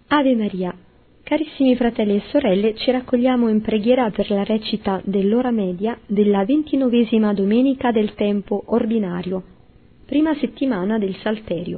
Ave Maria. Carissimi fratelli e sorelle, ci raccogliamo in preghiera per la recita dell'ora media della 29ª domenica del tempo ordinario, prima settimana del Salterio.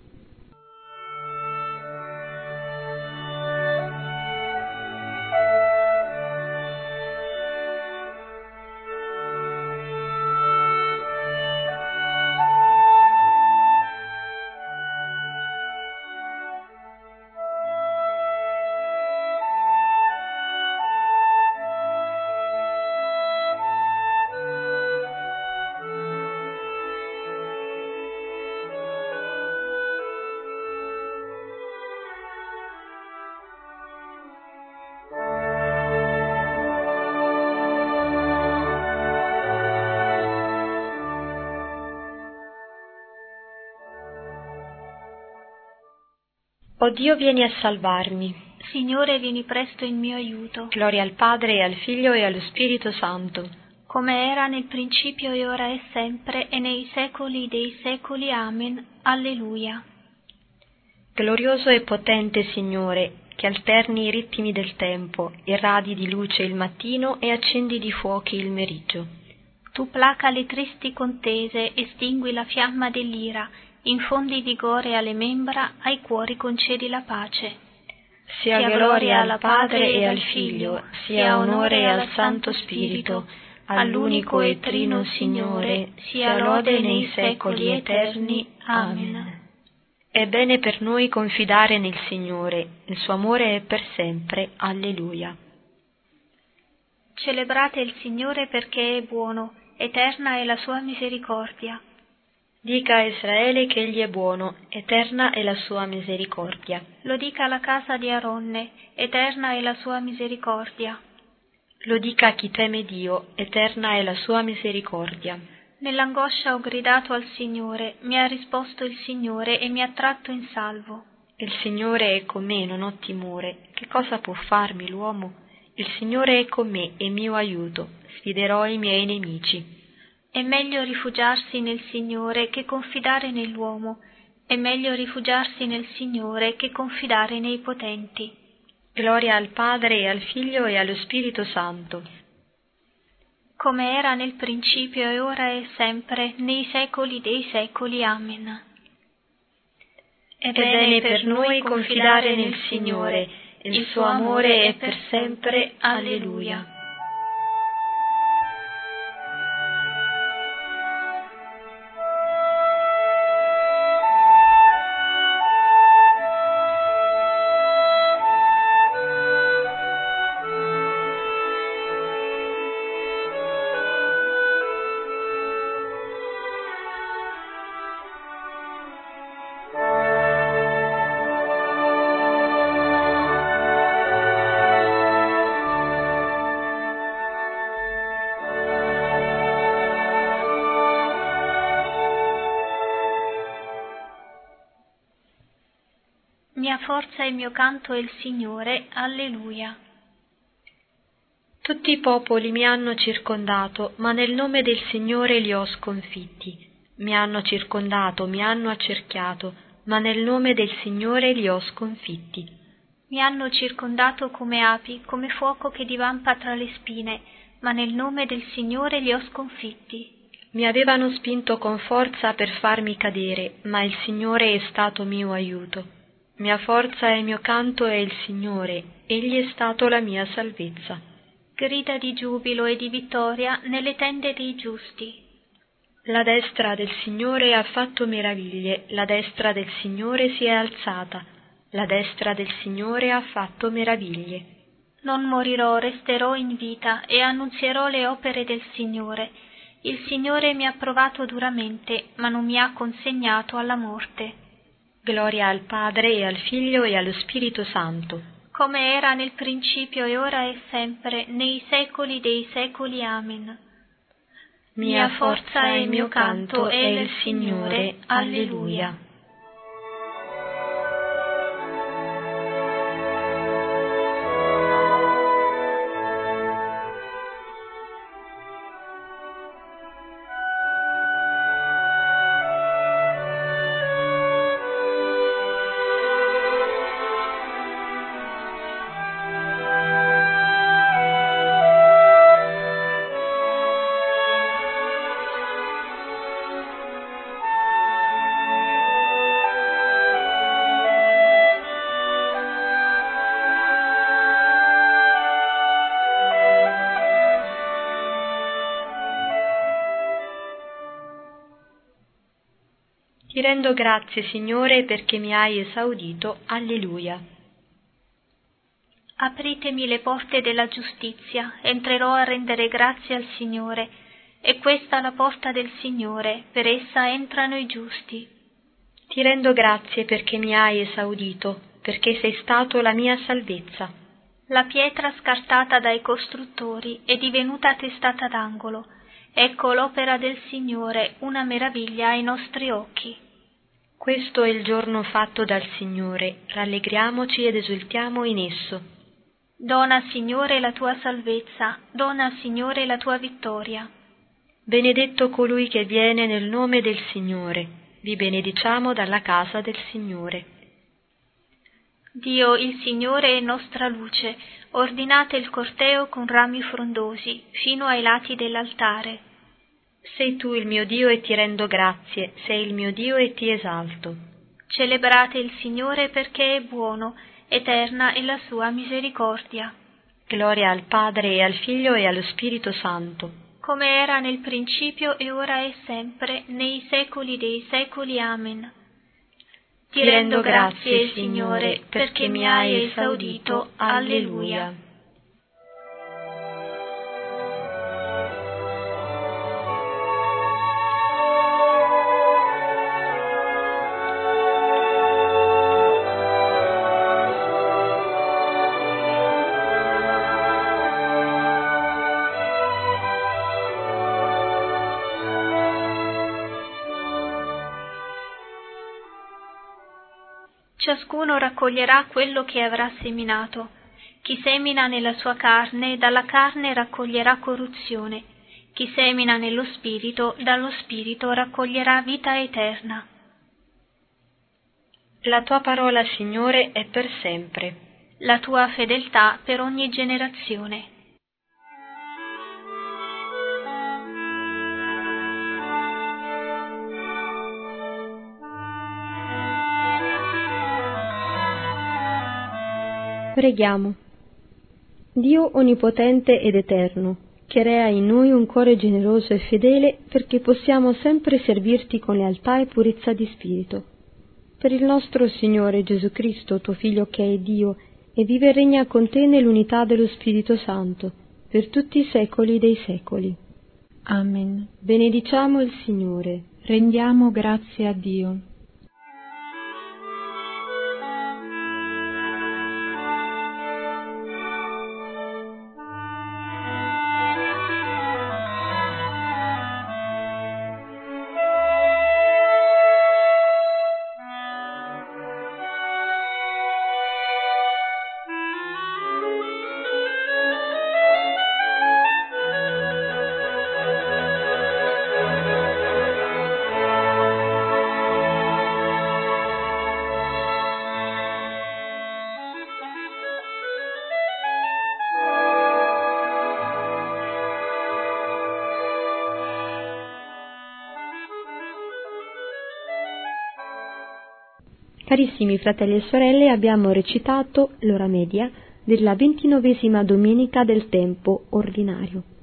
O Dio, vieni a salvarmi. Signore, vieni presto in mio aiuto. Gloria al Padre, e al Figlio, e allo Spirito Santo. Come era nel principio, e ora e sempre, e nei secoli dei secoli. Amen. Alleluia. Glorioso e potente Signore, che alterni i ritmi del tempo, irradi di luce il mattino e accendi di fuochi il meriggio. Tu placa le tristi contese, estingui la fiamma dell'ira, infondi vigore alle membra, ai cuori concedi la pace. Sia gloria al Padre e al Figlio, sia onore al Santo Spirito, all'unico e trino Signore, sia lode nei secoli eterni. Amen. È bene per noi confidare nel Signore, il suo amore è per sempre. Alleluia. Celebrate il Signore perché è buono, eterna è la sua misericordia. Dica a Israele che egli è buono, eterna è la sua misericordia. Lo dica la casa di Aronne, eterna è la sua misericordia. Lo dica a chi teme Dio, eterna è la sua misericordia. Nell'angoscia ho gridato al Signore, mi ha risposto il Signore e mi ha tratto in salvo. Il Signore è con me, non ho timore. Che cosa può farmi l'uomo? Il Signore è con me, è mio aiuto. Sfiderò i miei nemici. È meglio rifugiarsi nel Signore che confidare nell'uomo. È meglio rifugiarsi nel Signore che confidare nei potenti. Gloria al Padre, e al Figlio, e allo Spirito Santo. Come era nel principio, e ora e sempre, nei secoli dei secoli. Amen. È bene per noi confidare nel Signore, il suo amore è per sempre. Alleluia. Mia forza e il mio canto è il Signore. Alleluia. Tutti i popoli mi hanno circondato, ma nel nome del Signore li ho sconfitti. Mi hanno circondato, mi hanno accerchiato, ma nel nome del Signore li ho sconfitti. Mi hanno circondato come api, come fuoco che divampa tra le spine, ma nel nome del Signore li ho sconfitti. Mi avevano spinto con forza per farmi cadere, ma il Signore è stato mio aiuto. Mia forza e il mio canto è il Signore, egli è stato la mia salvezza. Grida di giubilo e di vittoria nelle tende dei giusti. La destra del Signore ha fatto meraviglie, la destra del Signore si è alzata, la destra del Signore ha fatto meraviglie. Non morirò, resterò in vita e annunzierò le opere del Signore. Il Signore mi ha provato duramente, ma non mi ha consegnato alla morte. Gloria al Padre, e al Figlio, e allo Spirito Santo. Come era nel principio, e ora e sempre, nei secoli dei secoli. Amen. Mia forza e il mio canto è il Signore. Alleluia. Ti rendo grazie, Signore, perché mi hai esaudito. Alleluia. Apritemi le porte della giustizia, entrerò a rendere grazie al Signore. È questa la porta del Signore, per essa entrano i giusti. Ti rendo grazie perché mi hai esaudito, perché sei stato la mia salvezza. La pietra scartata dai costruttori è divenuta testata d'angolo. Ecco l'opera del Signore, una meraviglia ai nostri occhi. Questo è il giorno fatto dal Signore, rallegriamoci ed esultiamo in esso. Dona, Signore, la tua salvezza, dona, Signore, la tua vittoria. Benedetto colui che viene nel nome del Signore, vi benediciamo dalla casa del Signore. Dio, il Signore è nostra luce, ordinate il corteo con rami frondosi, fino ai lati dell'altare. Sei tu il mio Dio e ti rendo grazie, sei il mio Dio e ti esalto. Celebrate il Signore perché è buono, eterna è la sua misericordia. Gloria al Padre e al Figlio e allo Spirito Santo. Come era nel principio e ora e sempre, nei secoli dei secoli. Amen. Ti rendo grazie, Signore, perché mi hai esaudito. Alleluia. Ciascuno raccoglierà quello che avrà seminato. Chi semina nella sua carne, dalla carne raccoglierà corruzione. Chi semina nello Spirito, dallo Spirito raccoglierà vita eterna. La tua parola, Signore, è per sempre. La tua fedeltà per ogni generazione. Preghiamo. Dio onnipotente ed eterno, crea in noi un cuore generoso e fedele perché possiamo sempre servirti con lealtà e purezza di spirito. Per il nostro Signore Gesù Cristo, tuo Figlio che è Dio, e vive e regna con te nell'unità dello Spirito Santo, per tutti i secoli dei secoli. Amen. Benediciamo il Signore. Rendiamo grazie a Dio. Carissimi fratelli e sorelle, abbiamo recitato l'ora media della 29ª domenica del tempo ordinario.